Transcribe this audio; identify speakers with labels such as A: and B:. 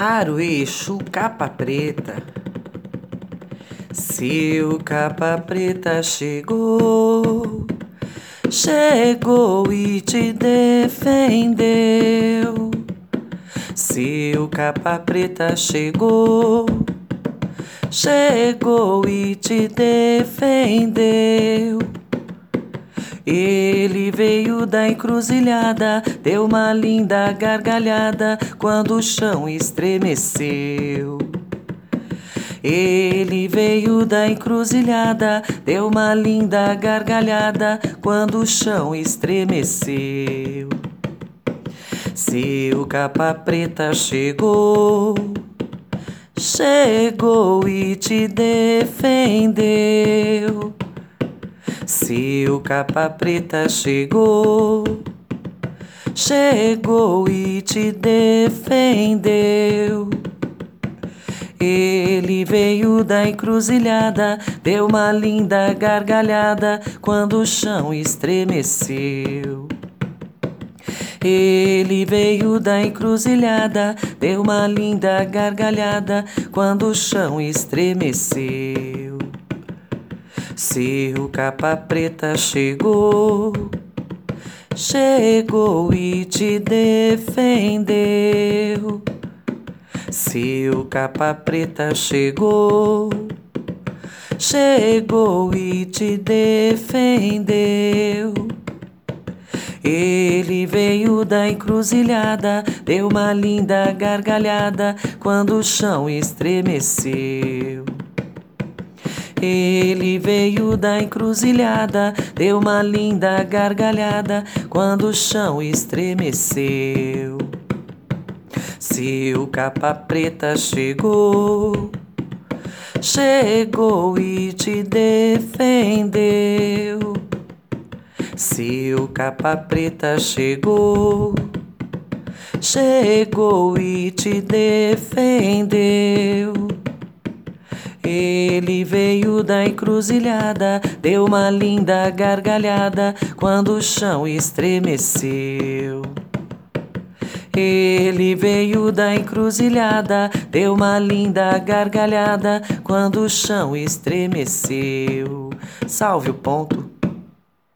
A: Aroeixo, capa preta. Seu capa preta chegou, chegou e te defendeu. Seu capa preta chegou, chegou e te defendeu. Ele veio da encruzilhada, deu uma linda gargalhada quando o chão estremeceu. Ele veio da encruzilhada, deu uma linda gargalhada quando o chão estremeceu. Seu capa preta chegou, chegou e te defendeu. Seu capa preta chegou, chegou e te defendeu. Ele veio da encruzilhada, deu uma linda gargalhada quando o chão estremeceu. Ele veio da encruzilhada, deu uma linda gargalhada quando o chão estremeceu. Seu capa preta chegou, chegou e te defendeu. Seu capa preta chegou, chegou e te defendeu. Ele veio da encruzilhada, deu uma linda gargalhada quando o chão estremeceu. Ele veio da encruzilhada, deu uma linda gargalhada quando o chão estremeceu. Seu capa preta chegou, chegou e te defendeu. Seu capa preta chegou, chegou e te defendeu. Ele veio da encruzilhada, deu uma linda gargalhada quando o chão estremeceu. Ele veio da encruzilhada, deu uma linda gargalhada quando o chão estremeceu. Salve o ponto.